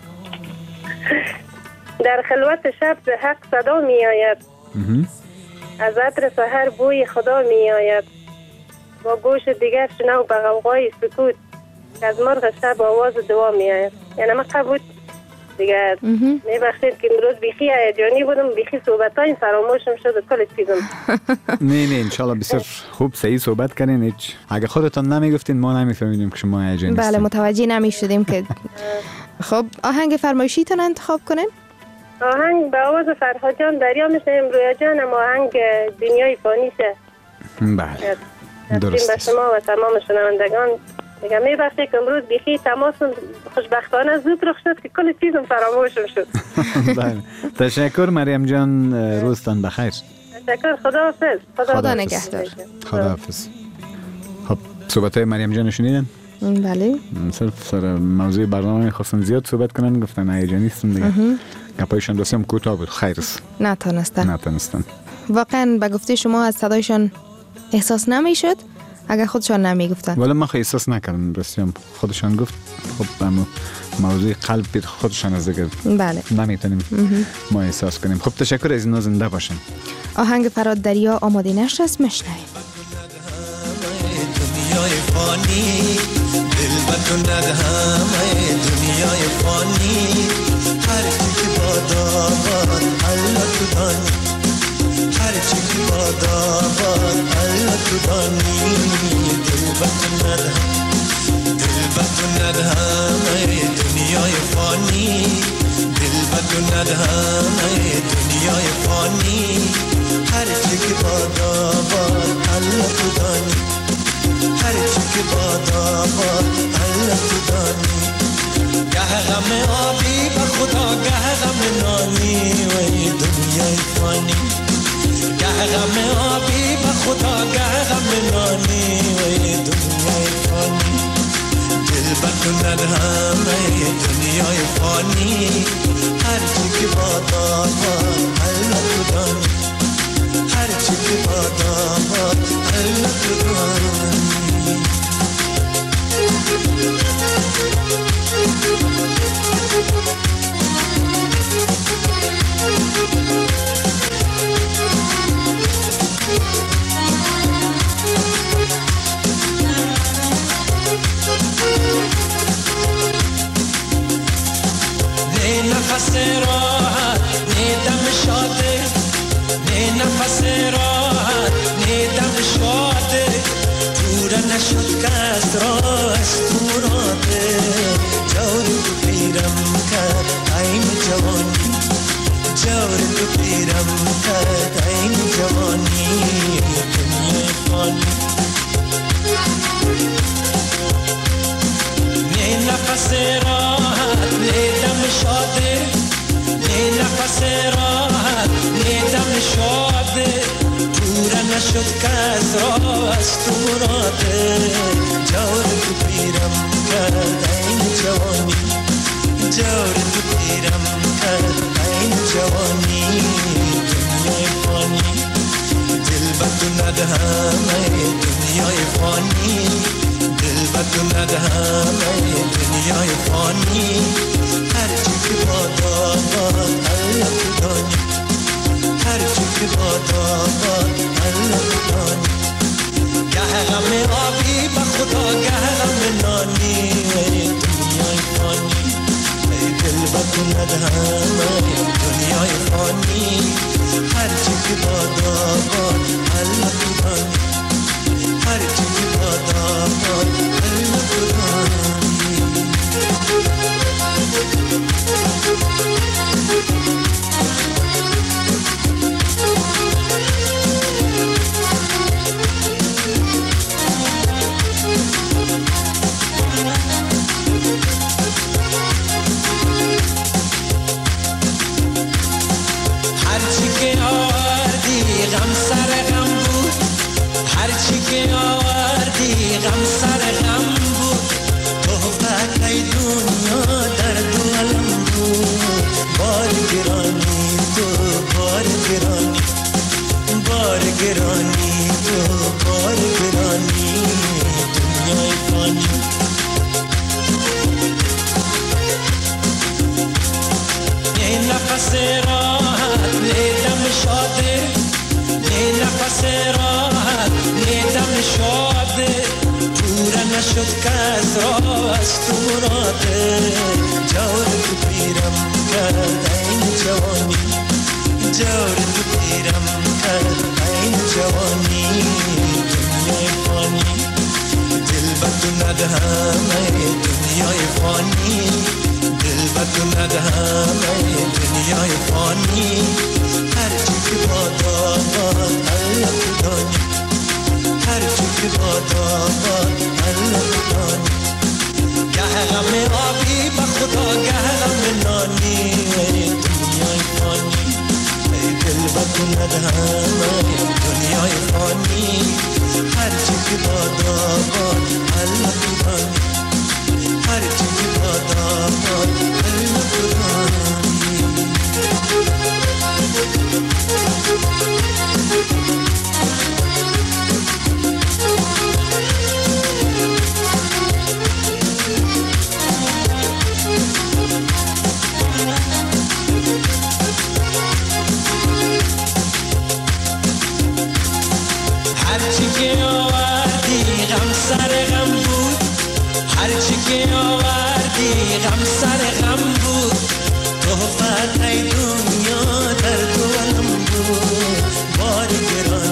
در خلوت شب ز حق صدا می آید، از عطر سحر بوی خدا می آید، با گوش دیگر شنو به غوغای سکوت، از مرغ شب آواز دعا می آید. یعنی ما قبول دیگه میبخشید که امروز بیخی هیجانی بودم، بیخی صحبتای فراموشم شد و کل چیزم. نه نه انشالله بسیار خوب صحیح صحبت کردین. هیچ اگه خودتان نمیگفتین ما نمیفهمیدیم که شما هیجانی هستین. بله متوجه نمیشدیم که. خب آهنگ فرمایشیتون انتخاب کنین. آهنگ به آواز فرهاد جان دریا میشنیم رویا جان، اما آهنگ دنیای فانیشه. بله درست به شما و تمام شنوندگان دیگه میبخشید که امروز بیخی تماسم خوشبختانه زود رخ شد که کل چیزم فراموشم شد. بله تشکر مریم جان، روزتان بخیر. تشکر، خداحافظ. خدا نگهدار. خداحافظ. خب صحبت های مریم جان شنیدن؟ بله. صرف سر موضوع برنامه میخواستن زیاد صحبت کنن، گفتن هیجانی هستن دیگه. گپایشان دوستی هم کوتاه بود. خیر است. نتونستن. نتونستن. واقعا به گفته شما از صدایشان احساس نمیشد اگر خودشان نمیگفتن. ولی من خیلی احساس نکردم، راستی هم خودشان گفت. خب اما موضوع قلب خودشان از دیگه بله نمیتونیم ما احساس کنیم. خب تشکر از این زنده باشین. آهنگ فراد دریا آماده نشد است، میشنویم. دنیای فانی دل بتون ندهم، دنیای فانی هر چی که باداباد الله تو دانی، هر چی که باداباد الله تو دانی، دل بتون ندهم، دل بتون ندهم دنیای فانی، دل بتون ندهم دنیای فانی هر چی که باداباد الله تو دانی، هر چی که باداباد الله تو دانی، گه غم آبی به خدا گه غم نانی وی دنیای فانی، گه غم آبی به خدا گه غم نانی وی دنیای فانی، دل بتون ندهم دنیای فانی هر چی که باداباد الله تو دانی، هر چی که باداباد الله تو دانی. نشد کس را از تو راده جور تو پیرم کرد این جوانی جور تو پیرم کرد این جوانی دنیای فانی نه نفس راحت نه دم شاده نه نفس راحت نه دم شاده پورا نشد کس را از تو راده جور تو پیرم کرد این جوانی جور تو پیرم کرد این جوانی دنیای فانی دل بدو ندهم دنیای فانی دل بدو ندهم دنیای فانی هرچی که بادا باد الله کدانی هرچی که بادا باد الله کدانی گه غم آبی با خدا گه غم نانی دنیای فانی دل بدو ندهم دنیای فانی هرچی که بادا باد الله کدانی هرچی که بادا باد الله کدانی هرچی که آوردی غم سر غم بود هرچی که آوردی غم سر غم بود تحفت ای دنیا در دو عالم بود بار گرانی تو بار گرانی بار گرانی تو بار گرانی دنیای فانی نه نفس راحت نه دم شاده نه نفس راحت نه دم شاده پورا نشد کس را از تو راده جور تو پیرم کرد این جوانی جور تو پیرم کرد این جوانی دنیای فانی دل بدو ندهم دنیای فانی دل بدو ندهم دنیای فانی هرچی که بادا باد الله کدانی هرچی که بادا باد الله کدانی گه غم آبی با خدا گه غم نانی دنیای فانی دل بدو ندهم دنیای فانی هرچی که بادا باد الله کدانی هرچی که بادا باد الله کدانی هرچی که آوردی غم سر غم بود هرچی که آوردی غم سر غم بود تحفت ای دنیا در دو عالم بود بار گرانی